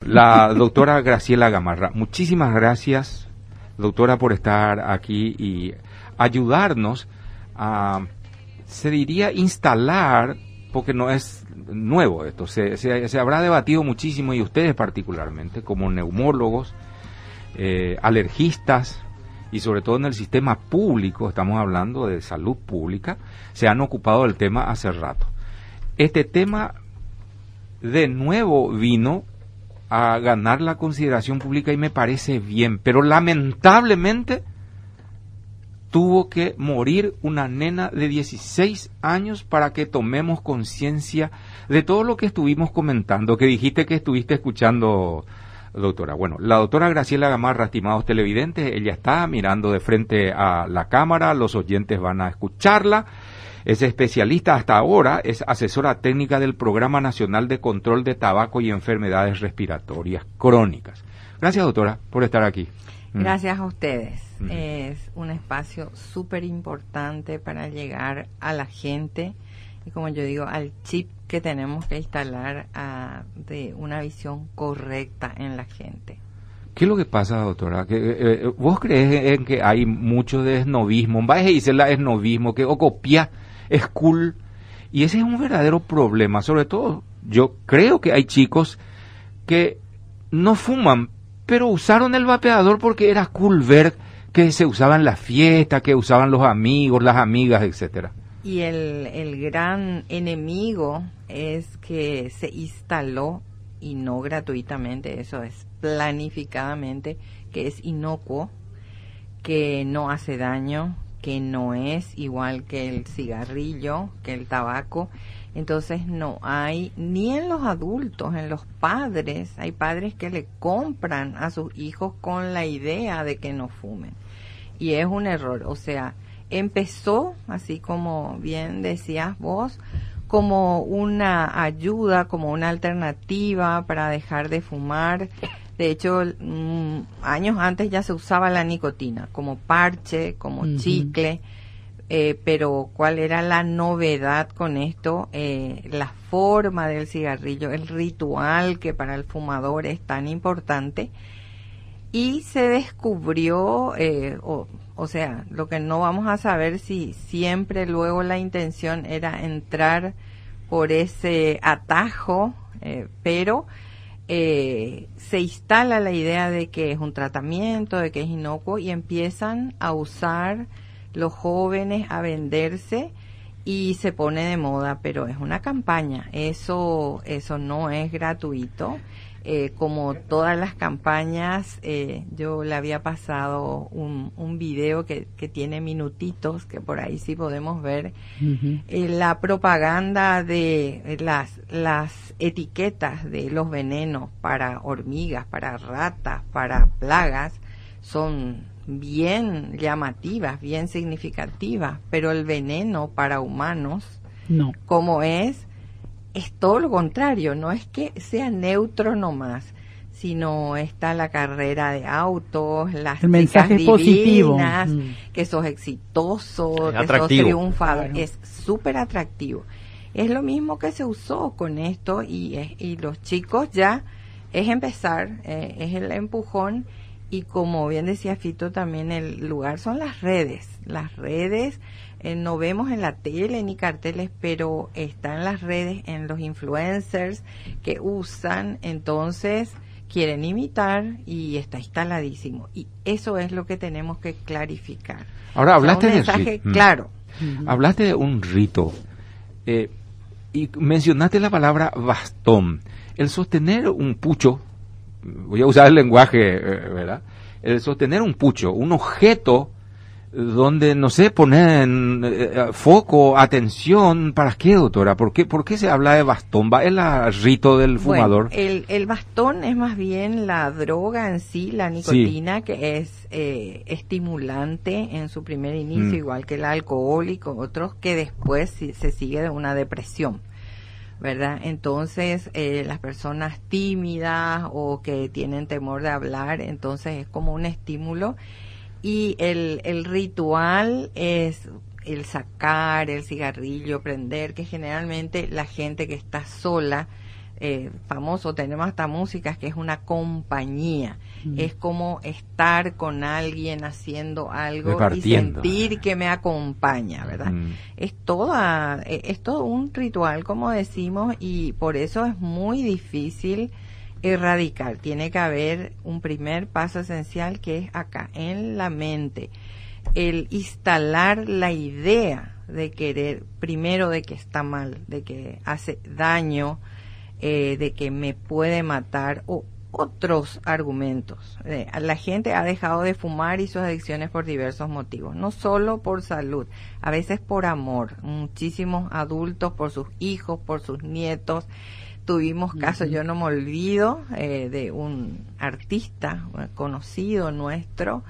La doctora Graciela Gamarra. Muchísimas gracias, doctora, por estar aquí y ayudarnos a, se diría, instalar, porque no es nuevo esto, se habrá debatido muchísimo, y ustedes particularmente, como neumólogos, alergistas, y sobre todo en el sistema público, estamos hablando de salud pública, se han ocupado del tema hace rato. Este tema de nuevo vino a ganar la consideración pública y me parece bien, pero lamentablemente tuvo que morir una nena de 16 años para que tomemos conciencia de todo lo que estuvimos comentando, que dijiste que estuviste escuchando, doctora. Bueno, la doctora Graciela Gamarra, estimados televidentes, ella está mirando de frente a la cámara, los oyentes van a escucharla. Es especialista hasta ahora, es asesora técnica del Programa Nacional de Control de Tabaco y Enfermedades Respiratorias Crónicas. Gracias, doctora, por estar aquí. Gracias a ustedes. Es un espacio súper importante para llegar a la gente y, como yo digo, al chip que tenemos que instalar de una visión correcta en la gente. ¿Qué es lo que pasa, doctora? ¿Vos crees en que hay mucho de esnovismo? ¿Vas a decir la esnovismo, que o copia es cool? Y ese es un verdadero problema. Sobre todo, yo creo que hay chicos que no fuman, pero usaron el vapeador porque era cool ver que se usaba en la fiesta, que usaban los amigos, las amigas, etcétera. Y el gran enemigo es que se instaló, y no gratuitamente, eso es planificadamente, que es inocuo, que no hace daño, que no es igual que el cigarrillo, que el tabaco. Entonces no hay, ni en los adultos, en los padres, hay padres que le compran a sus hijos con la idea de que no fumen. Y es un error, o sea, empezó, así como bien decías vos, como una ayuda, como una alternativa para dejar de fumar. De hecho, años antes ya se usaba la nicotina como parche, como chicle, pero ¿cuál era la novedad con esto? La forma del cigarrillo, el ritual que para el fumador es tan importante, y se descubrió, o sea, lo que no vamos a saber si siempre luego la intención era entrar por ese atajo, pero se instala la idea de que es un tratamiento, de que es inocuo, y empiezan a usar los jóvenes, a venderse, y se pone de moda, pero es una campaña, eso no es gratuito. Como todas las campañas, yo le había pasado un video que tiene minutitos, que por ahí sí podemos ver. La propaganda de las etiquetas de los venenos para hormigas, para ratas, para plagas, son bien llamativas, bien significativas, pero el veneno para humanos, no, como es todo lo contrario. No es que sea neutro nomás, sino está la carrera de autos, las el mensaje chicas positivo, divinas, que sos exitoso, es que atractivo, sos triunfador, claro. Es súper atractivo. Es lo mismo que se usó con esto, y los chicos ya es empezar, es el empujón. Y como bien decía Fito, también el lugar son las redes. Las redes, no vemos en la tele ni carteles, pero están las redes, en los influencers que usan, entonces quieren imitar, y está instaladísimo. Y eso es lo que tenemos que clarificar. Ahora, hablaste un mensaje claro. Hablaste de un rito, y mencionaste la palabra bastón. El sostener un pucho, voy a usar el lenguaje, ¿verdad? El sostener un pucho, un objeto donde, no sé, poner foco, atención, ¿para qué, doctora? ¿Por qué se habla de bastón? ¿Va el rito del fumador? Bueno, el bastón es más bien la droga en sí, la nicotina, sí, que es estimulante en su primer inicio, igual que el alcohol y con otros, que después se sigue de una depresión, ¿verdad? Entonces, las personas tímidas o que tienen temor de hablar, entonces es como un estímulo, y el ritual es el sacar el cigarrillo, prender, que generalmente la gente que está sola famoso, tenemos hasta músicas que es una compañía, es como estar con alguien haciendo algo y sentir que me acompaña, ¿verdad? Es todo un ritual, como decimos, y por eso es muy difícil erradicar. Tiene que haber un primer paso esencial que es acá, en la mente, el instalar la idea de querer, primero de que está mal, de que hace daño, de que me puede matar, o otros argumentos. La gente ha dejado de fumar y sus adicciones por diversos motivos, no solo por salud, a veces por amor. Muchísimos adultos por sus hijos, por sus nietos. Tuvimos casos, yo no me olvido, de un artista conocido nuestro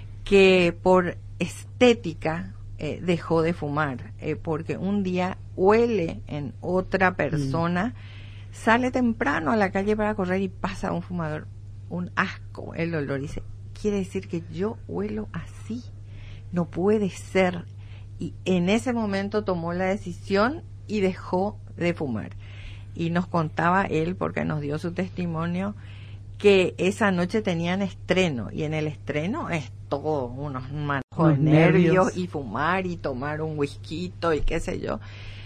que por estética dejó de fumar, porque un día huele en otra persona, sale temprano a la calle para correr y pasa un fumador, un asco el olor, y dice, quiere decir que yo huelo así, no puede ser, y en ese momento tomó la decisión y dejó de fumar. Y nos contaba él, porque nos dio su testimonio, que esa noche tenían estreno, y en el estreno es todo unos manejos de nervios, y fumar y tomar un whisky y qué sé yo,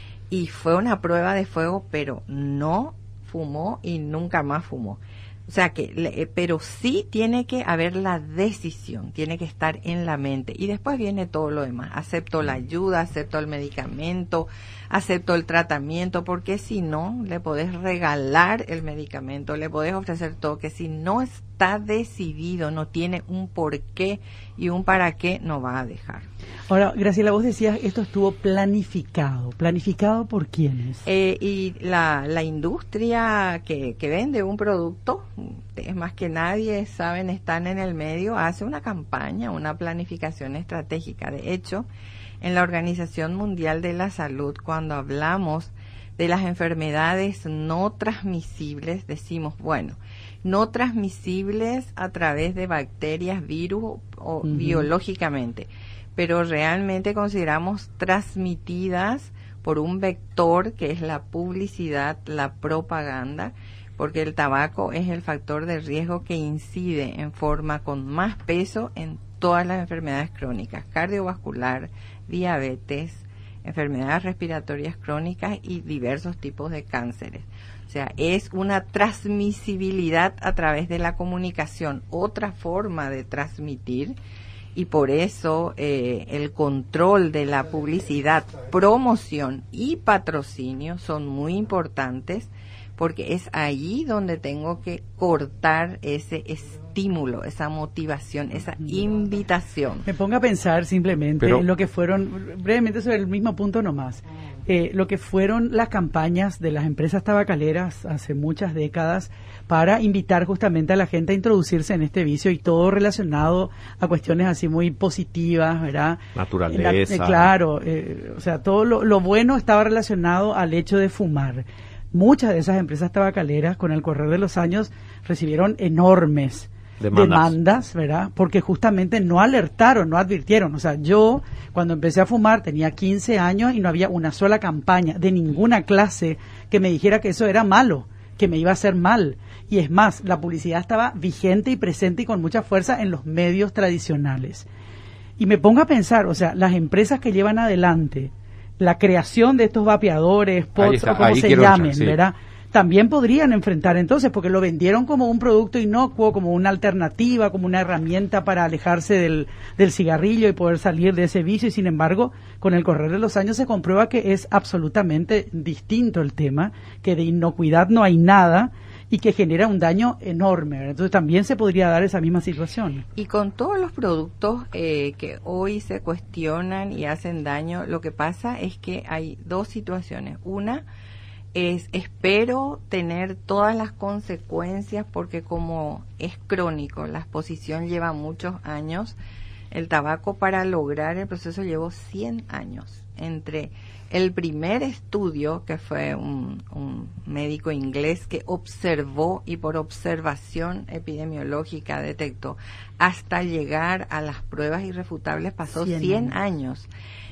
y fue una prueba de fuego, pero no fumó y nunca más fumó. O sea que, pero sí tiene que haber la decisión, tiene que estar en la mente, y después viene todo lo demás. Acepto la ayuda, acepto el medicamento, acepto el tratamiento, porque si no, le podés regalar el medicamento, le podés ofrecer todo, que si no está decidido, no tiene un por qué y un para qué, no va a dejar. Ahora, Graciela, vos decías, esto estuvo planificado. ¿Planificado por quiénes? Y la industria que vende un producto, ustedes más que nadie saben, están en el medio, hace una campaña, una planificación estratégica. De hecho, en la Organización Mundial de la Salud, cuando hablamos de las enfermedades no transmisibles, decimos, bueno, no transmisibles a través de bacterias, virus o biológicamente, pero realmente consideramos transmitidas por un vector que es la publicidad, la propaganda, porque el tabaco es el factor de riesgo que incide en forma con más peso en todas las enfermedades crónicas, cardiovascular, diabetes, enfermedades respiratorias crónicas y diversos tipos de cánceres. O sea, es una transmisibilidad a través de la comunicación, otra forma de transmitir, y por eso el control de la publicidad, promoción y patrocinio son muy importantes, porque es ahí donde tengo que cortar ese estímulo, esa motivación, esa invitación. Me pongo a pensar simplemente en lo que fueron, brevemente sobre el mismo punto nomás, lo que fueron las campañas de las empresas tabacaleras hace muchas décadas para invitar justamente a la gente a introducirse en este vicio, y todo relacionado a cuestiones así muy positivas, ¿verdad? Naturaleza. Claro, o sea, todo lo bueno estaba relacionado al hecho de fumar. Muchas de esas empresas tabacaleras, con el correr de los años, recibieron enormes demandas, ¿verdad? Porque justamente no alertaron, no advirtieron. O sea, yo cuando empecé a fumar tenía 15 años y no había una sola campaña de ninguna clase que me dijera que eso era malo, que me iba a hacer mal. Y es más, la publicidad estaba vigente y presente y con mucha fuerza en los medios tradicionales. Y me pongo a pensar, o sea, las empresas que llevan adelante la creación de estos vapeadores, pods o como se llamen, ¿verdad? También podrían enfrentar entonces, porque lo vendieron como un producto inocuo, como una alternativa, como una herramienta para alejarse del cigarrillo y poder salir de ese vicio, y sin embargo, con el correr de los años se comprueba que es absolutamente distinto el tema, que de inocuidad no hay nada, y que genera un daño enorme, ¿verdad? Entonces también se podría dar esa misma situación. Y con todos los productos que hoy se cuestionan y hacen daño, lo que pasa es que hay dos situaciones. Una es, espero tener todas las consecuencias, porque como es crónico, la exposición lleva muchos años. El tabaco, para lograr el proceso, llevó 100 años entre el primer estudio, que fue un médico inglés que observó y por observación epidemiológica detectó, hasta llegar a las pruebas irrefutables pasó 100 años.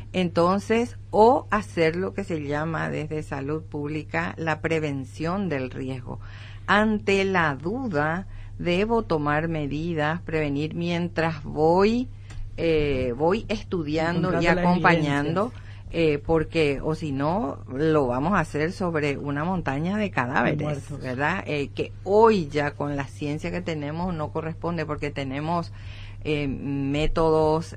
Entonces, o hacer lo que se llama desde salud pública la prevención del riesgo. Ante la duda, debo tomar medidas, prevenir mientras voy estudiando y acompañando, porque o si no, lo vamos a hacer sobre una montaña de cadáveres, ¿verdad? Que hoy ya con la ciencia que tenemos no corresponde, porque tenemos métodos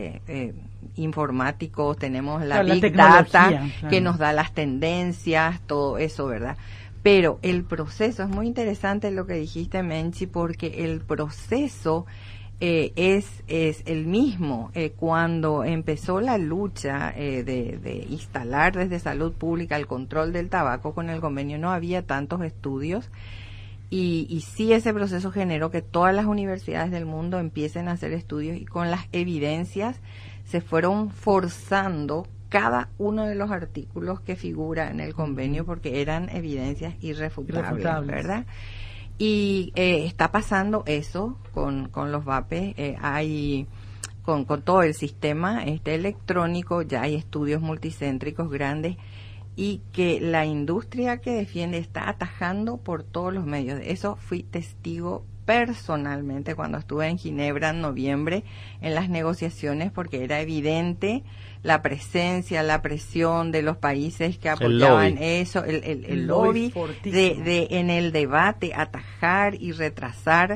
informáticos, tenemos la Big Data que nos da las tendencias, todo eso, ¿verdad? Pero el proceso, es muy interesante lo que dijiste, Menchi, porque el proceso es el mismo. Cuando empezó la lucha de instalar desde salud pública el control del tabaco con el convenio, no había tantos estudios, y sí, ese proceso generó que todas las universidades del mundo empiecen a hacer estudios, y con las evidencias se fueron forzando cada uno de los artículos que figura en el convenio, porque eran evidencias irrefutables. ¿Verdad? Y está pasando eso con los vapes. Hay con todo el sistema electrónico, ya hay estudios multicéntricos grandes, y que la industria que defiende está atajando por todos los medios. De eso fui testigo personalmente cuando estuve en Ginebra en noviembre en las negociaciones, porque era evidente la presencia, la presión de los países que apoyaban eso, el lobby de en el debate atajar y retrasar.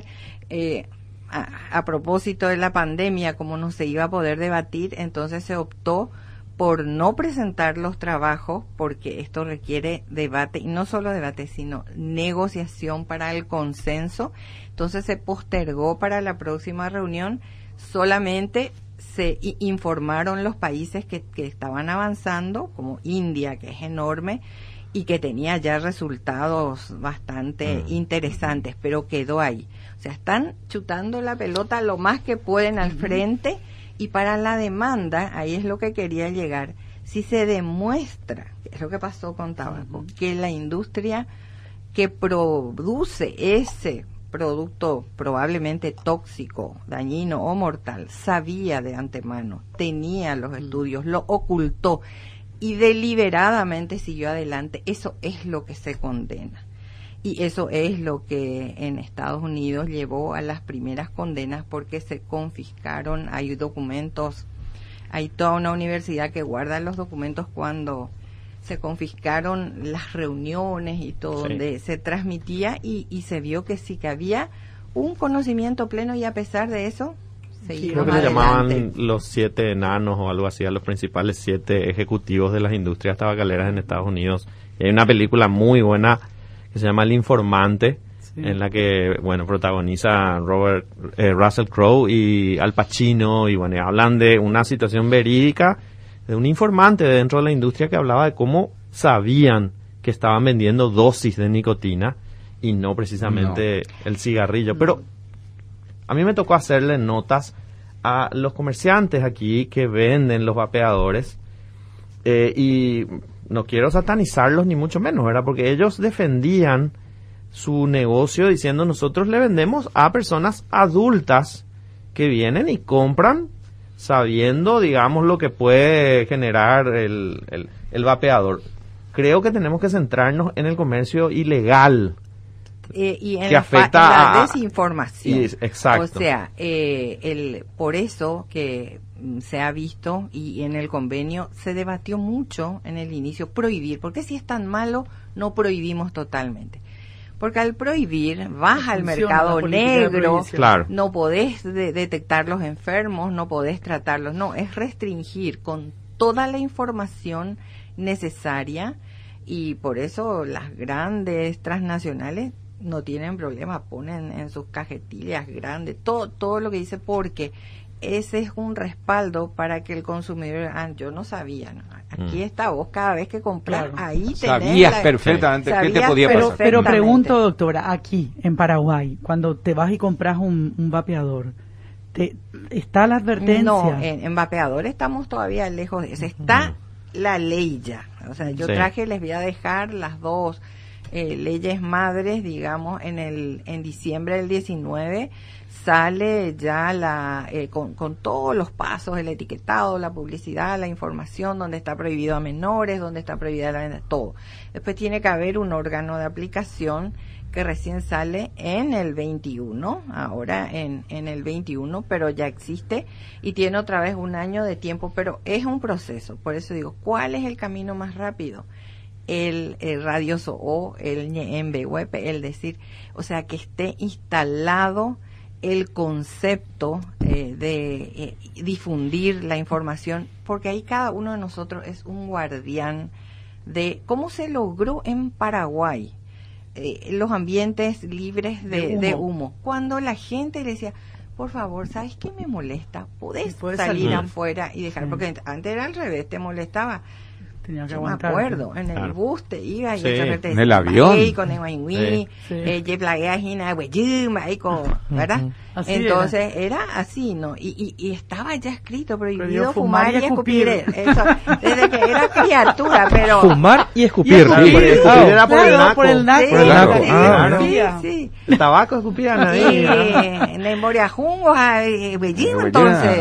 A propósito de la pandemia, como no se iba a poder debatir, entonces se optó por no presentar los trabajos, porque esto requiere debate, y no solo debate, sino negociación para el consenso. Entonces se postergó para la próxima reunión. Solamente se informaron los países que estaban avanzando, como India, que es enorme y que tenía ya resultados bastante interesantes, pero quedó ahí. O sea, están chutando la pelota lo más que pueden al frente. Y para la demanda, ahí es lo que quería llegar, si se demuestra, que es lo que pasó con tabaco, que la industria que produce ese producto probablemente tóxico, dañino o mortal, sabía de antemano, tenía los estudios, lo ocultó y deliberadamente siguió adelante, eso es lo que se condena. Y eso es lo que en Estados Unidos llevó a las primeras condenas, porque se confiscaron, hay documentos, hay toda una universidad que guarda los documentos cuando se confiscaron las reuniones y todo, donde se transmitía, y se vio que sí que había un conocimiento pleno, y a pesar de eso creo que se llamaban los 7 enanos o algo así, a los principales 7 ejecutivos de las industrias tabacaleras en Estados Unidos. Y hay una película muy buena que se llama El Informante, en la que, bueno, protagoniza Russell Crowe y Al Pacino, y bueno, hablan de una situación verídica de un informante dentro de la industria que hablaba de cómo sabían que estaban vendiendo dosis de nicotina y no precisamente el cigarrillo. Pero a mí me tocó hacerle notas a los comerciantes aquí que venden los vapeadores, y no quiero satanizarlos ni mucho menos, ¿verdad? Porque ellos defendían su negocio diciendo: nosotros le vendemos a personas adultas que vienen y compran sabiendo, digamos, lo que puede generar el vapeador. Creo que tenemos que centrarnos en el comercio ilegal, y en que afecta la desinformación. Exacto. O sea, por eso que se ha visto, y en el convenio se debatió mucho en el inicio, prohibir. ¿Por qué, si es tan malo, no prohibimos totalmente? Porque al prohibir baja el mercado negro, no podés detectar los enfermos, no podés tratarlos, no, es restringir con toda la información necesaria, y por eso las grandes transnacionales no tienen problema, ponen en sus cajetillas grandes todo lo que dice, porque ese es un respaldo para que el consumidor, yo no sabía, ¿no? Aquí está, vos cada vez que compras, ahí tenés sabías perfectamente qué te podía pasar. Pero pregunto, doctora, aquí en Paraguay, cuando te vas y compras un vapeador, ¿está la advertencia? No, en vapeador estamos todavía lejos de eso. Está la ley ya. O sea, yo traje, les voy a dejar las dos leyes madres, digamos, en diciembre del 19 sale ya con todos los pasos, el etiquetado, la publicidad, la información, donde está prohibido a menores, donde está prohibida la venta, todo. Después tiene que haber un órgano de aplicación que recién sale en el 21, ahora en el 21, pero ya existe y tiene otra vez un año de tiempo, pero es un proceso. Por eso digo, ¿cuál es el camino más rápido? El radioso o el web, el decir, o sea, que esté instalado el concepto de difundir la información, porque ahí cada uno de nosotros es un guardián de cómo se logró en Paraguay los ambientes libres de humo. Cuando la gente le decía, por favor, ¿sabes qué me molesta? ¿Podés salir afuera y dejar? Porque antes era al revés, te molestaba. Yo me acuerdo, en el bus te iba y en el avión con el ¿verdad? Entonces era así, ¿no? Y estaba ya escrito, prohibido fumar y escupir. Eso, desde que era criatura, pero fumar y escupir. Era por el naco. Sí. El tabaco escupían ahí. En el Moriajungo, entonces.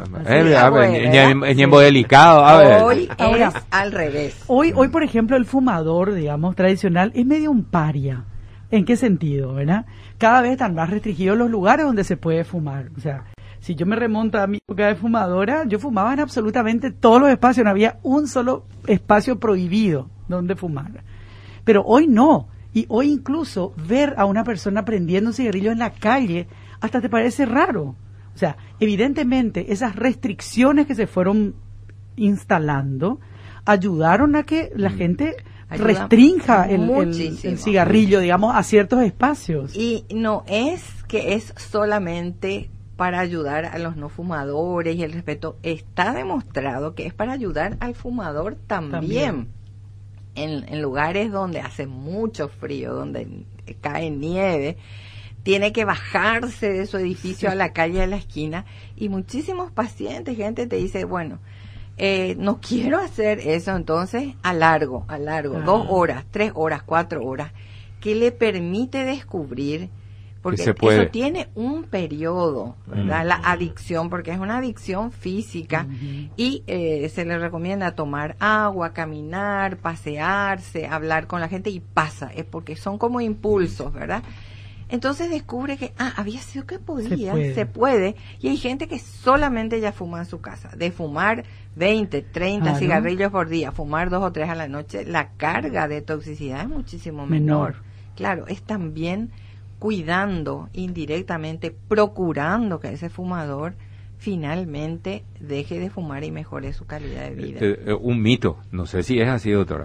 Ñembo delicado. Hoy es al revés. Hoy, por ejemplo, el fumador, digamos, tradicional, es medio un paria. ¿En qué sentido, verdad? Cada vez están más restringidos los lugares donde se puede fumar. O sea, si yo me remonto a mi época de fumadora, yo fumaba en absolutamente todos los espacios. No había un solo espacio prohibido donde fumar. Pero hoy no. Y hoy incluso ver a una persona prendiendo un cigarrillo en la calle hasta te parece raro. O sea, evidentemente esas restricciones que se fueron instalando ayudaron a que la gente restrinja el cigarrillo, digamos, a ciertos espacios. Y no es que es solamente para ayudar a los no fumadores y el respeto. Está demostrado que es para ayudar al fumador también. En lugares donde hace mucho frío, donde cae nieve, tiene que bajarse de su edificio a la calle de la esquina, y muchísimos pacientes, gente te dice, bueno, no quiero hacer eso, entonces alargo, 2 horas, 3 horas, 4 horas, que le permite descubrir, porque eso tiene un periodo, ¿verdad? La adicción, porque es una adicción física, y se le recomienda tomar agua, caminar, pasearse, hablar con la gente, y pasa, es porque son como impulsos, ¿verdad? Entonces descubre que, había sido que se puede, y hay gente que solamente ya fuma en su casa, de fumar 20, 30 cigarrillos por día, fumar 2 o 3 a la noche, la carga de toxicidad es muchísimo menor. Claro, es también cuidando indirectamente, procurando que ese fumador finalmente deje de fumar y mejore su calidad de vida. Un mito, no sé si es así, doctora.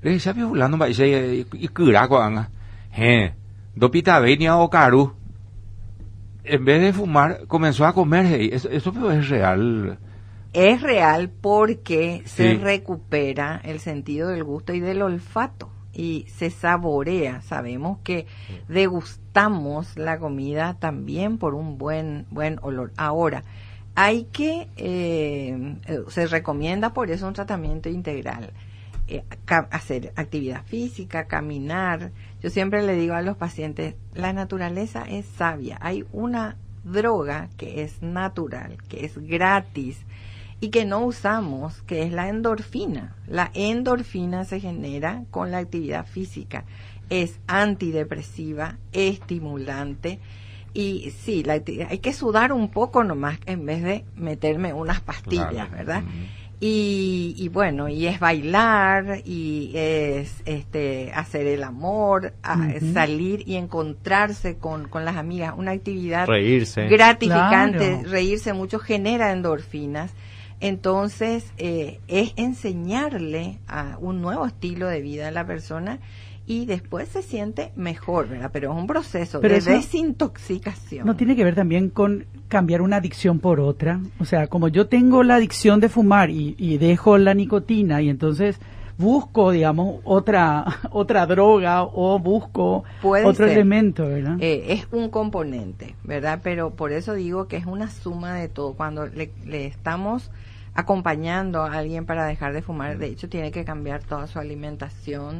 Dopita venia o caru, en vez de fumar, comenzó a comer. Eso es real. Es real porque se recupera el sentido del gusto y del olfato y se saborea. Sabemos que degustamos la comida también por un buen olor. Ahora, hay que, se recomienda por eso un tratamiento integral. Hacer actividad física, caminar. Yo siempre le digo a los pacientes, la naturaleza es sabia. Hay una droga que es natural, que es gratis y que no usamos, que es la endorfina. La endorfina se genera con la actividad física. Es antidepresiva, estimulante. Y sí, hay que sudar un poco nomás en vez de meterme unas pastillas, ¿verdad? Y bueno, y es bailar, y es hacer el amor, salir y encontrarse con las amigas, una actividad gratificante, reírse mucho, genera endorfinas. Entonces, es enseñarle a un nuevo estilo de vida a la persona, y después se siente mejor, ¿verdad? Pero es un proceso de desintoxicación. ¿No tiene que ver también con cambiar una adicción por otra? O sea, como yo tengo la adicción de fumar y dejo la nicotina, y entonces busco, digamos, otra droga, o busco otro elemento, ¿verdad? Es un componente, ¿verdad? Pero por eso digo que es una suma de todo. Cuando le estamos acompañando a alguien para dejar de fumar, de hecho tiene que cambiar toda su alimentación,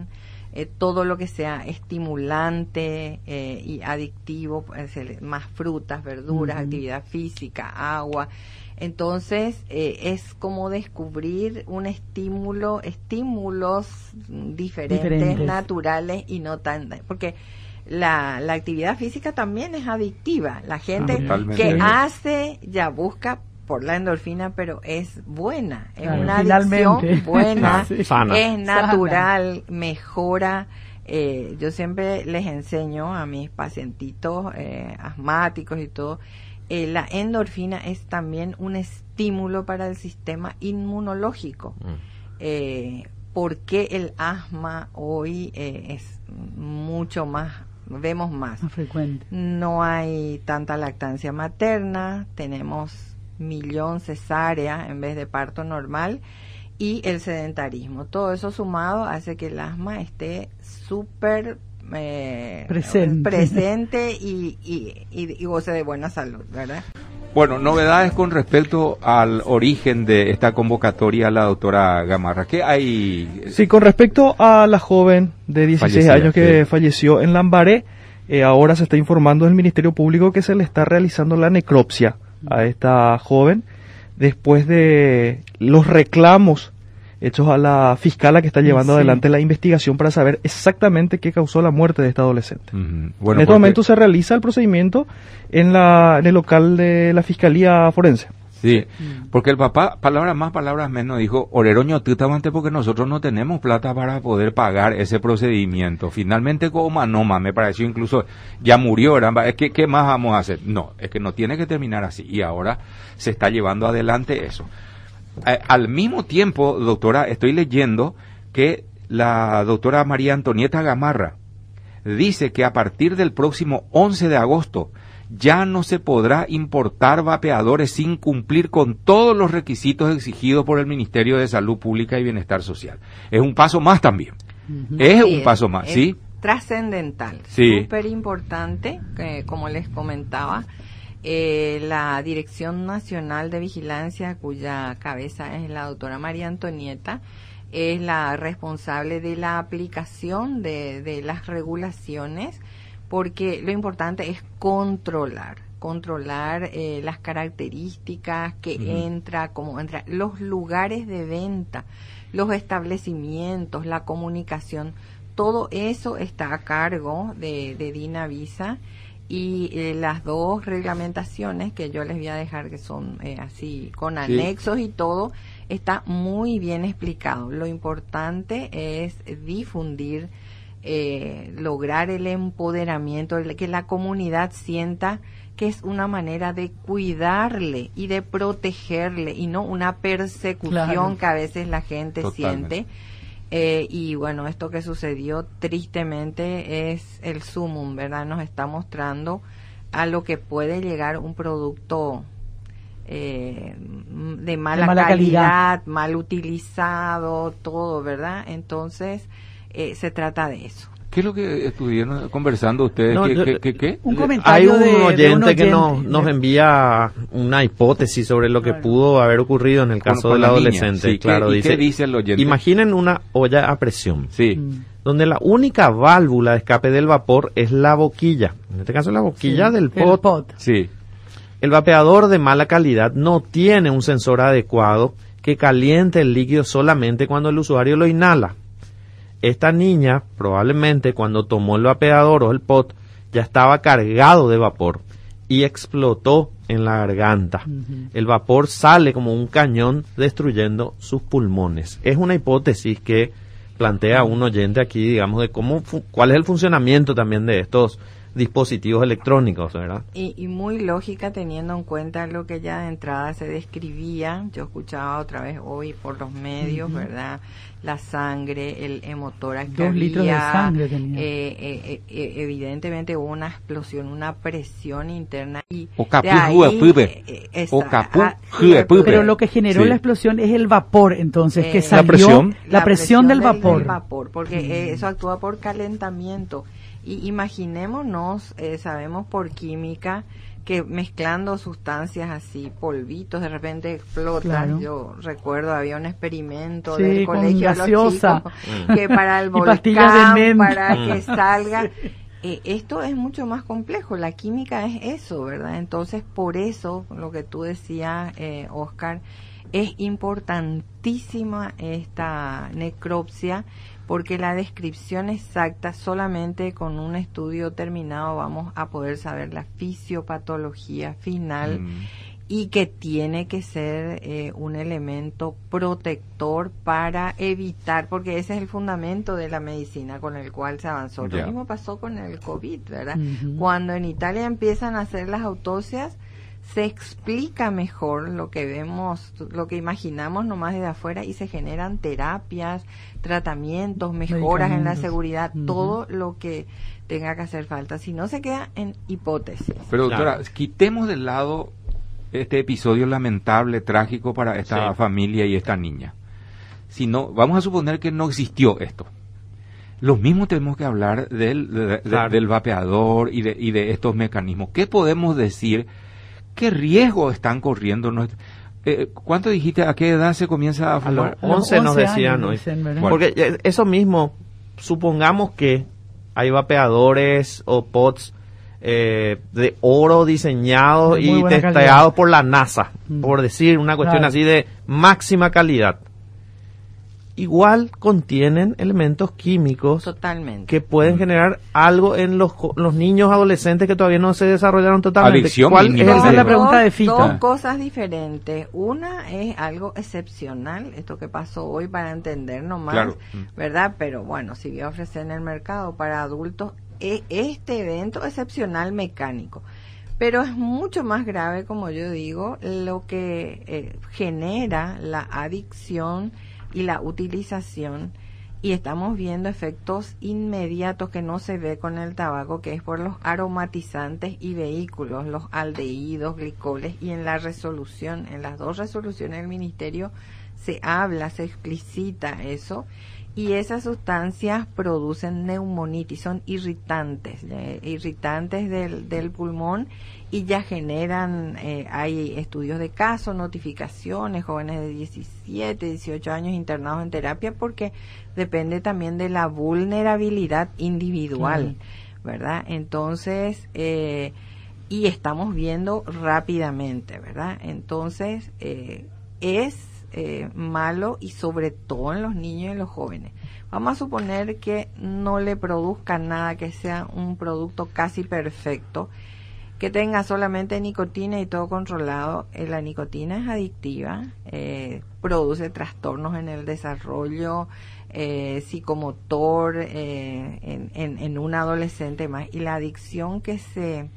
todo lo que sea estimulante y adictivo, más frutas, verduras, actividad física, agua. Entonces, es como descubrir un estímulos diferentes, naturales y no tan... Porque la actividad física también es adictiva. La gente que hace ya busca por la endorfina, pero es buena. Es una adicción buena, es natural, mejora. Yo siempre les enseño a mis pacientitos asmáticos y todo, la endorfina es también un estímulo para el sistema inmunológico. ¿Por qué el asma hoy es mucho más, vemos más frecuente? No hay tanta lactancia materna, tenemos 1.000.000 cesáreas en vez de parto normal, y el sedentarismo. Todo eso sumado hace que el asma esté súper presente y goce de buena salud, ¿verdad? Bueno, novedades con respecto al origen de esta convocatoria a la doctora Gamarra. ¿Qué hay? Sí, con respecto a la joven de 16 años que falleció en Lambaré, ahora se está informando del Ministerio Público que se le está realizando la necropsia a esta joven después de los reclamos hechos a la fiscala que está llevando adelante la investigación para saber exactamente qué causó la muerte de esta adolescente. Bueno, en este momento se realiza el procedimiento en el local de la Fiscalía Forense. Sí, porque el papá, palabras más, palabras menos, dijo, Oreroño, tú antes porque nosotros no tenemos plata para poder pagar ese procedimiento. Finalmente, como Manoma, me pareció incluso, ya murió, ¿verdad? ¿Qué más vamos a hacer? No, es que no tiene que terminar así. Y ahora se está llevando adelante eso. Al mismo tiempo, doctora, estoy leyendo que la doctora María Antonieta Gamarra dice que a partir del próximo 11 de agosto ya no se podrá importar vapeadores sin cumplir con todos los requisitos exigidos por el Ministerio de Salud Pública y Bienestar Social. Es un paso más también. Es un paso más, ¿sí? Trascendental, súper importante, como les comentaba. La Dirección Nacional de Vigilancia, cuya cabeza es la doctora María Antonieta, es la responsable de la aplicación de las regulaciones, porque lo importante es controlar las características que entra, cómo entra, los lugares de venta, los establecimientos, la comunicación, todo eso está a cargo de Dinavisa. Y las dos reglamentaciones que yo les voy a dejar, que son así con anexos y todo, está muy bien explicado. Lo importante es difundir, lograr el empoderamiento, que la comunidad sienta que es una manera de cuidarle y de protegerle y no una persecución que a veces la gente siente. Y bueno, esto que sucedió tristemente es el sumum, ¿verdad? Nos está mostrando a lo que puede llegar un producto de mala calidad, mal utilizado, todo, ¿verdad? Entonces, se trata de eso. ¿Qué es lo que estuvieron conversando ustedes? No, ¿Qué? Un comentario Hay un oyente que nos envía una hipótesis sobre lo que pudo haber ocurrido en el caso del adolescente. Sí, claro, ¿qué dice el oyente? Imaginen una olla a presión, donde la única válvula de escape del vapor es la boquilla. En este caso, la boquilla del pot. Sí. El vapeador de mala calidad no tiene un sensor adecuado que caliente el líquido solamente cuando el usuario lo inhala. Esta niña, probablemente cuando tomó el vapeador o el pot, ya estaba cargado de vapor y explotó en la garganta. El vapor sale como un cañón destruyendo sus pulmones. Es una hipótesis que plantea un oyente aquí, digamos, de cuál es el funcionamiento también de estos dispositivos electrónicos, ¿verdad? Y muy lógica teniendo en cuenta lo que ya de entrada se describía. Yo escuchaba otra vez hoy por los medios, ¿verdad? La sangre, el hemotórax que 2 litros de sangre tenía. Evidentemente hubo una explosión, una presión interna y pero lo que generó la explosión es el vapor, entonces, que salió, la presión del vapor. Porque eso actúa por calentamiento. Y imaginémonos, sabemos por química que mezclando sustancias así, polvitos, de repente explotan. Claro. Yo recuerdo, había un experimento Sí, del con colegio de los gaseosa. chicos, que para el Y pastillas volcán, de menta. para que salga. Esto es mucho más complejo, la química es eso, ¿verdad? Entonces, por eso, lo que tú decías, Oscar, es importantísima esta necropsia, porque la descripción exacta, solamente con un estudio terminado vamos a poder saber la fisiopatología final, y que tiene que ser un elemento protector para evitar, porque ese es el fundamento de la medicina con el cual se avanzó. Lo mismo pasó con el COVID, ¿verdad? Cuando en Italia empiezan a hacer las autopsias, se explica mejor lo que vemos, lo que imaginamos nomás desde afuera, y se generan terapias, tratamientos, mejoras en la seguridad, todo lo que tenga que hacer falta. Si no, se queda en hipótesis. Pero doctora, quitemos de lado este episodio lamentable, trágico para esta familia y esta niña. Si no, vamos a suponer que no existió esto. Lo mismo tenemos que hablar del vapeador y de estos mecanismos. ¿Qué podemos decir? ¿Qué riesgo están corriendo? ¿Cuánto dijiste? ¿A qué edad se comienza a fumar? A los 11 nos decían hoy. Bueno. Porque eso mismo, supongamos que hay vapeadores o pods de oro diseñados y testeados por la NASA, por decir una cuestión así de máxima calidad. Igual contienen elementos químicos Totalmente. que pueden generar algo en los niños adolescentes que todavía no se desarrollaron totalmente. Adicción. Esa es la pregunta de Fita. Dos cosas diferentes. Una es algo excepcional, esto que pasó hoy, para entender nomás, ¿verdad? Pero bueno, si voy a ofrecer en el mercado para adultos este evento excepcional mecánico. Pero es mucho más grave, como yo digo, lo que genera la adicción y la utilización, y estamos viendo efectos inmediatos que no se ve con el tabaco, que es por los aromatizantes y vehículos, los aldehídos, glicoles, y en la resolución, en las dos resoluciones del ministerio se habla, se explicita eso, y esas sustancias producen neumonitis, son irritantes del pulmón, y ya generan, hay estudios de caso, notificaciones, jóvenes de 17, 18 años internados en terapia, porque depende también de la vulnerabilidad individual, ¿verdad? Entonces, y estamos viendo rápidamente, ¿verdad? Entonces, es malo, y sobre todo en los niños y en los jóvenes. Vamos a suponer que no le produzca nada, que sea un producto casi perfecto, que tenga solamente nicotina y todo controlado. La nicotina es adictiva, produce trastornos en el desarrollo psicomotor en un adolescente más, y la adicción que se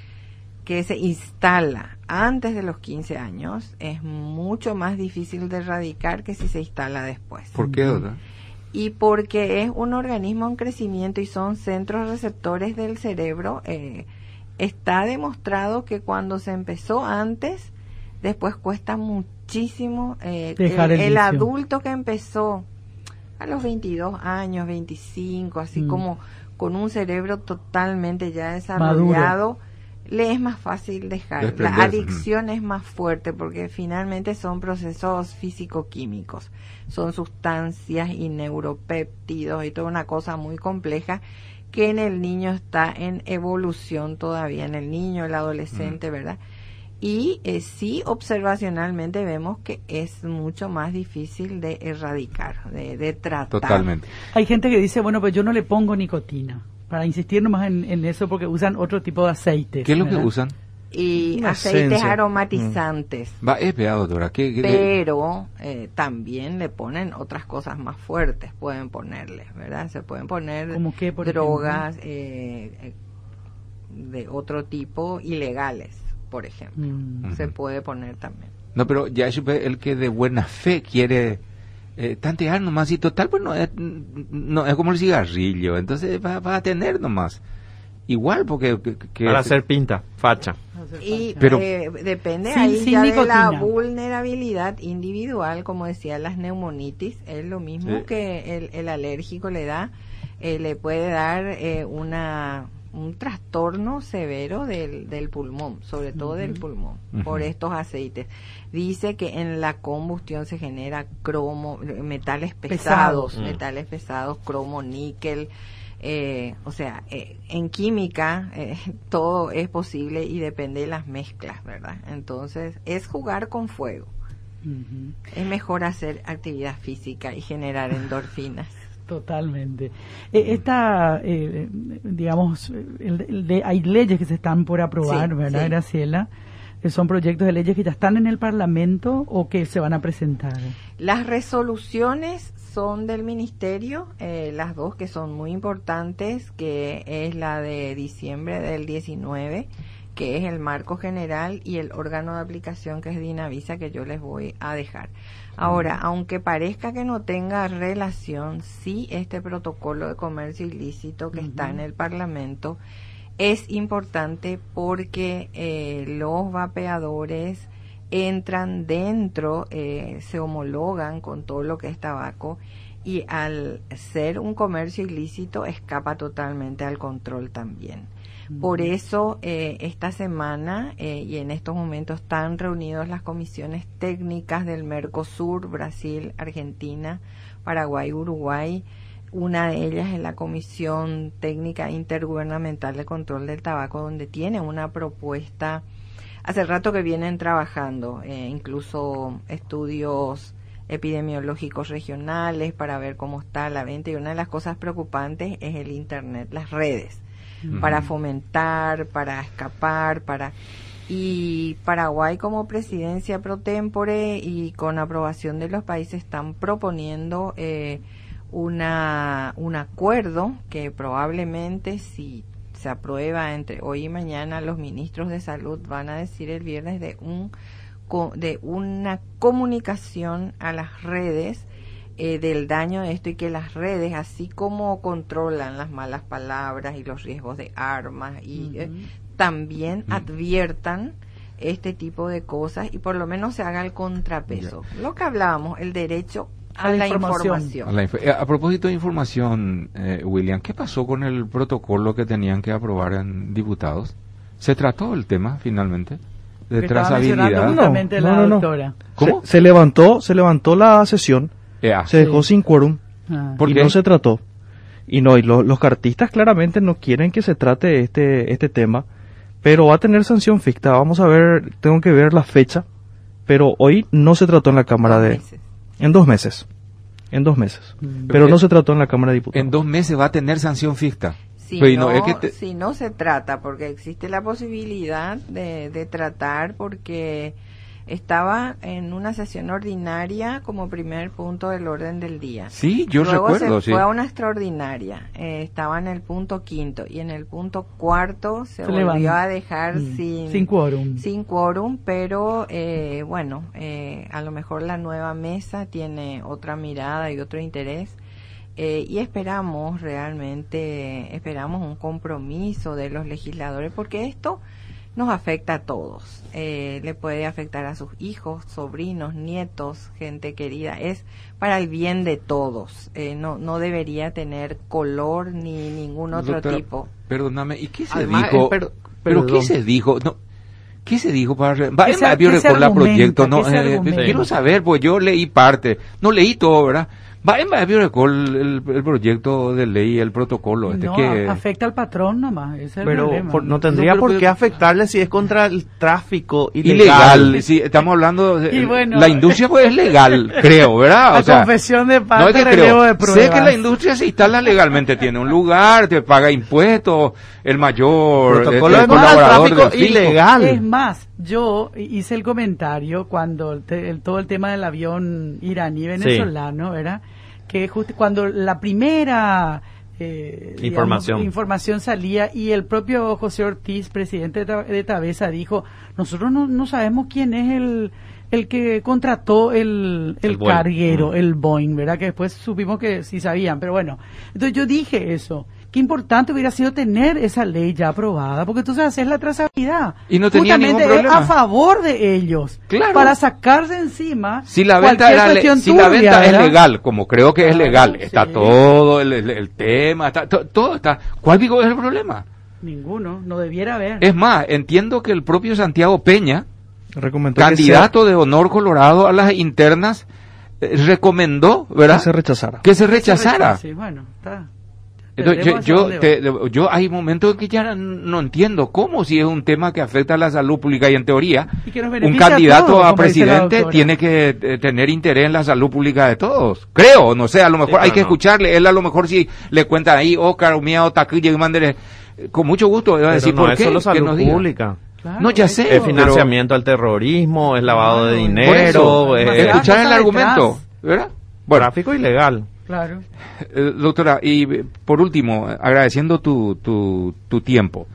instala antes de los 15 años es mucho más difícil de erradicar que si se instala después. ¿Por qué, doctor? Y porque es un organismo en crecimiento y son centros receptores del cerebro. Está demostrado que cuando se empezó antes, después cuesta muchísimo. El adulto que empezó a los 22 años, 25, así como con un cerebro totalmente ya desarrollado, maduro, le es más fácil dejar. La adicción es más fuerte, porque finalmente son procesos físico-químicos, son sustancias y neuropéptidos y toda una cosa muy compleja, que en el niño está en evolución todavía, en el niño, el adolescente, ¿verdad? Y sí, observacionalmente vemos que es mucho más difícil de erradicar, de tratar. Totalmente. Hay gente que dice, bueno, pues yo no le pongo nicotina, para insistir nomás en eso, porque usan otro tipo de aceites. ¿Qué es lo ¿verdad? que usan? Y aceites aromatizantes. Es peor, doctora. Pero también le ponen otras cosas más fuertes, pueden ponerle, ¿verdad? Se pueden poner ¿Cómo qué, por drogas de otro tipo, ilegales, por ejemplo. Se puede poner también. No, pero ya el que de buena fe quiere tantear nomás, y total, pues no es como el cigarrillo, entonces va a tener nomás. Igual, porque... para hacer pinta, facha. Pero depende ahí ya de la vulnerabilidad individual, como decía, las neumonitis, es lo mismo que el alérgico le da le puede dar un trastorno severo del pulmón, sobre todo del pulmón, por estos aceites. Dice que en la combustión se genera metales pesados, cromo, níquel. O sea, en química todo es posible y depende de las mezclas, ¿verdad? Entonces es jugar con fuego. Es mejor hacer actividad física y generar endorfinas. Totalmente. Digamos, hay leyes que se están por aprobar, ¿verdad, Graciela? ¿Son proyectos de leyes que ya están en el Parlamento o que se van a presentar? Las resoluciones son del Ministerio, las dos que son muy importantes, que es la de diciembre del 19, que es el marco general, y el órgano de aplicación, que es Dinavisa, que yo les voy a dejar. Ahora, aunque parezca que no tenga relación, sí, este protocolo de comercio ilícito que está en el Parlamento es importante porque los vapeadores entran dentro, se homologan con todo lo que es tabaco, y al ser un comercio ilícito escapa totalmente al control también. Por eso esta semana y en estos momentos están reunidos las comisiones técnicas del Mercosur, Brasil, Argentina, Paraguay, Uruguay. Una de ellas es la Comisión Técnica Intergubernamental de Control del Tabaco, donde tiene una propuesta. Hace rato que vienen trabajando, incluso estudios epidemiológicos regionales para ver cómo está la venta, y una de las cosas preocupantes es el Internet, las redes, para fomentar, para escapar, y Paraguay, como presidencia pro tempore y con aprobación de los países, están proponiendo un acuerdo que probablemente, si se aprueba entre hoy y mañana, los ministros de salud van a decir el viernes de una comunicación a las redes del daño de esto, y que las redes, así como controlan las malas palabras y los riesgos de armas, y también adviertan este tipo de cosas, y por lo menos se haga el contrapeso. Lo que hablábamos, el derecho a la información. A propósito de información, William, ¿qué pasó con el protocolo que tenían que aprobar en diputados? ¿Se trató el tema finalmente de trazabilidad? No. ¿Cómo? Se levantó la sesión, se dejó sin quórum y no se trató. Y los cartistas claramente no quieren que se trate este tema, pero va a tener sanción ficta. Vamos a ver, tengo que ver la fecha, pero hoy no se trató en la Cámara En 2 meses. Pero no se trató en la Cámara de Diputados. En 2 meses va a tener sanción ficta. Si no se trata, porque existe la posibilidad de tratar, porque estaba en una sesión ordinaria como primer punto del orden del día. Sí, yo Luego recuerdo. Se fue a una extraordinaria. Estaba en el punto 5 y en el punto 4 se volvió a dejar sin quórum, pero a lo mejor la nueva mesa tiene otra mirada y otro interés. Y esperamos un compromiso de los legisladores, porque esto nos afecta a todos. Le puede afectar a sus hijos, sobrinos, nietos, gente querida. Es para el bien de todos. No debería tener color ni ningún otro tipo. Perdóname, ¿y qué se dijo? Pero ¿qué se dijo? No. ¿Qué se dijo para la proyecto? No, quiero saber, pues yo leí parte, no leí todo, ¿verdad? El proyecto de ley, el protocolo. Afecta al patrón nomás, ese es el problema. No tendría por qué afectarle si es contra el tráfico ilegal. Sí, estamos hablando de la industria, pues es legal, creo, ¿verdad? Confesión de parte, relevo de pruebas. Sé que la industria se instala legalmente, tiene un lugar, te paga impuestos, el mayor protocolo de tráfico ilegal. Es más, yo hice el comentario cuando todo el tema del avión iraní venezolano, ¿verdad? Que justo cuando la primera información salía, y el propio José Ortiz, presidente de Tabesa, dijo: nosotros no sabemos quién es el que contrató el carguero, el Boeing, ¿verdad? Que después supimos que sí sabían, pero bueno. Entonces yo dije eso, qué importante hubiera sido tener esa ley ya aprobada, porque entonces haces la trazabilidad. Y no tenía ningún problema. Es a favor de ellos, claro, para sacarse encima. Si la venta, la venta es legal, como creo que es legal, está todo el tema, todo está. ¿Cuál digo es el problema? Ninguno, no debiera haber. Es más, entiendo que el propio Santiago Peña, candidato de honor Colorado a las internas, recomendó, ¿verdad? Que se rechazara. Sí, bueno, está. Entonces, yo hay momentos en que ya no entiendo cómo, si es un tema que afecta a la salud pública y en teoría un candidato a presidente tiene que tener interés en la salud pública de todos. Creo, no sé, a lo mejor hay que escucharle. Él a lo mejor si le cuentan ahí, Oscar, Miao, Taquilla y Mandere, con mucho gusto va a decir por qué. Solo salud pública. Claro, no, ya sé. Es financiamiento al terrorismo, es lavado de dinero. Escuchar el argumento, ¿verdad? Bueno, tráfico ilegal. Claro. Doctora, y por último, agradeciendo tu tiempo,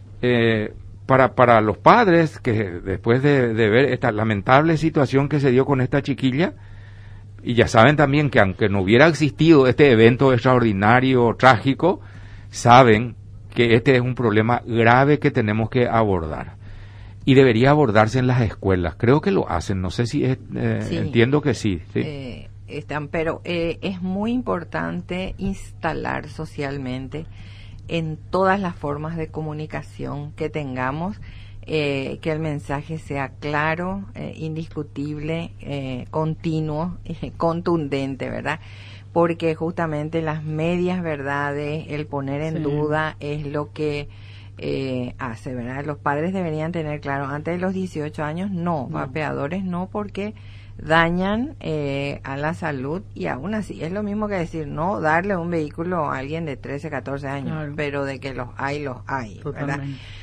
para los padres que después de ver esta lamentable situación que se dio con esta chiquilla, y ya saben también que aunque no hubiera existido este evento extraordinario, trágico, saben que este es un problema grave que tenemos que abordar. Y debería abordarse en las escuelas. Creo que lo hacen, no sé si sí. Entiendo que sí. Pero es muy importante instalar socialmente en todas las formas de comunicación que tengamos, que el mensaje sea claro, indiscutible, continuo, contundente, ¿verdad? Porque justamente las medias verdades, el poner en duda es lo que hace, ¿verdad? Los padres deberían tener claro, antes de los 18 años no, vapeadores no, porque dañan a la salud, y aún así es lo mismo que decir no darle un vehículo a alguien de 13, 14 años, claro, pero de que los hay, ¿verdad?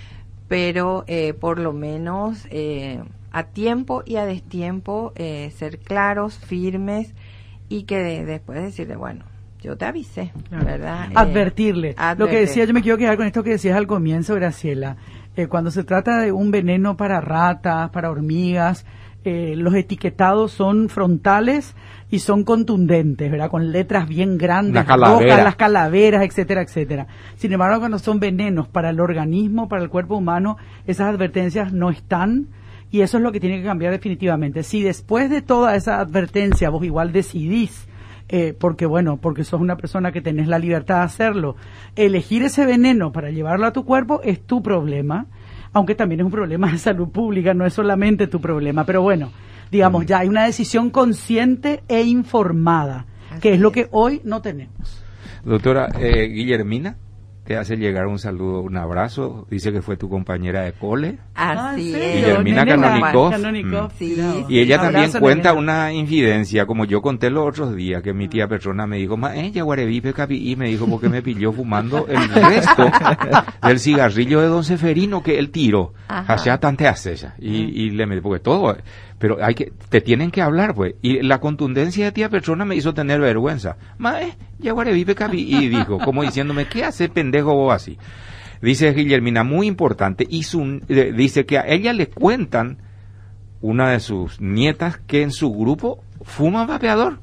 Pero por lo menos a tiempo y a destiempo ser claros, firmes, y que después decirle, bueno, yo te avisé, claro, ¿verdad? Advertirle. Lo que decía, yo me quiero quedar con esto que decías al comienzo, Graciela, cuando se trata de un veneno para ratas, para hormigas, los etiquetados son frontales y son contundentes, ¿verdad? Con letras bien grandes, rojas, las calaveras, etcétera, etcétera. Sin embargo, cuando son venenos para el organismo, para el cuerpo humano, esas advertencias no están, y eso es lo que tiene que cambiar definitivamente. Si después de toda esa advertencia vos igual decidís, porque sos una persona que tenés la libertad de hacerlo, elegir ese veneno para llevarlo a tu cuerpo es tu problema, aunque también es un problema de salud pública, no es solamente tu problema, pero bueno, digamos, ya hay una decisión consciente e informada, que es lo que hoy no tenemos. Doctora, Guillermina te hace llegar un saludo, un abrazo, dice que fue tu compañera de cole. Así es. Guillermina Canonicov. Sí. Y ella también cuenta una infidencia, como yo conté los otros días, que mi tía Petrona me dijo, ella guarevipe capi, y me dijo porque me pilló fumando el resto del cigarrillo de don Seferino que él tiró. Allá tante hace ella. Y le metí, porque todo, pero te tienen que hablar, pues. Y la contundencia de tía Petrona me hizo tener vergüenza. Ya guarevipe capi, y dijo, como diciéndome, ¿qué hace pendejo vos así? Dice Guillermina, muy importante, dice que a ella le cuentan, una de sus nietas, que en su grupo fuman vapeador.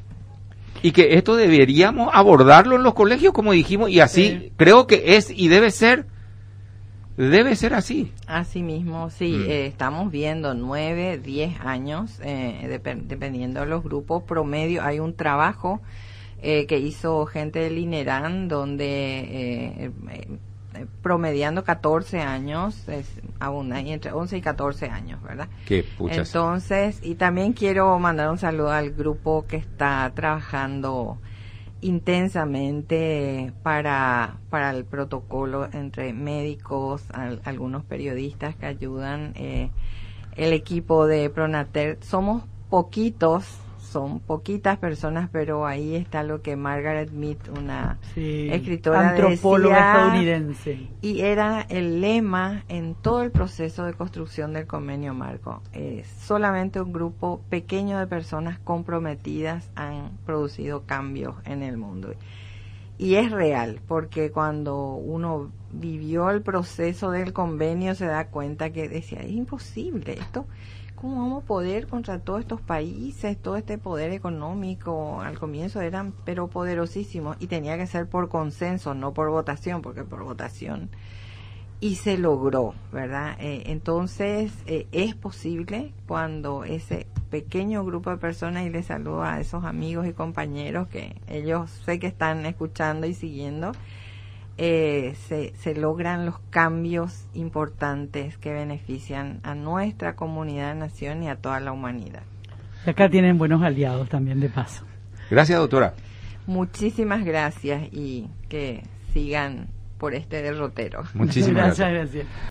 Y que esto deberíamos abordarlo en los colegios, como dijimos, y así creo que es y debe ser así. Así mismo, sí, estamos viendo 9, 10 años, dependiendo de los grupos, promedio, hay un trabajo que hizo gente del INERAN, donde promediando 14 años, hay entre 11 y 14 años, ¿verdad? Qué puchas. Entonces, y también quiero mandar un saludo al grupo que está trabajando intensamente para el protocolo entre médicos, algunos periodistas que ayudan, el equipo de Pronater. Somos son poquitas personas, pero ahí está lo que Margaret Mead, una escritora, antropóloga estadounidense, y era el lema en todo el proceso de construcción del convenio marco. Solamente un grupo pequeño de personas comprometidas han producido cambios en el mundo. Y es real, porque cuando uno vivió el proceso del convenio se da cuenta que decía, es imposible esto. ¿Cómo vamos a poder contra todos estos países, todo este poder económico? Al comienzo eran pero poderosísimos y tenía que ser por consenso, no por votación, porque por votación. Y se logró, ¿verdad? Entonces, es posible cuando ese pequeño grupo de personas, y les saludo a esos amigos y compañeros que ellos sé que están escuchando y siguiendo, se logran los cambios importantes que benefician a nuestra comunidad, nación y a toda la humanidad. Y acá tienen buenos aliados también de paso. Gracias, doctora. Muchísimas gracias y que sigan por este derrotero. Muchísimas gracias.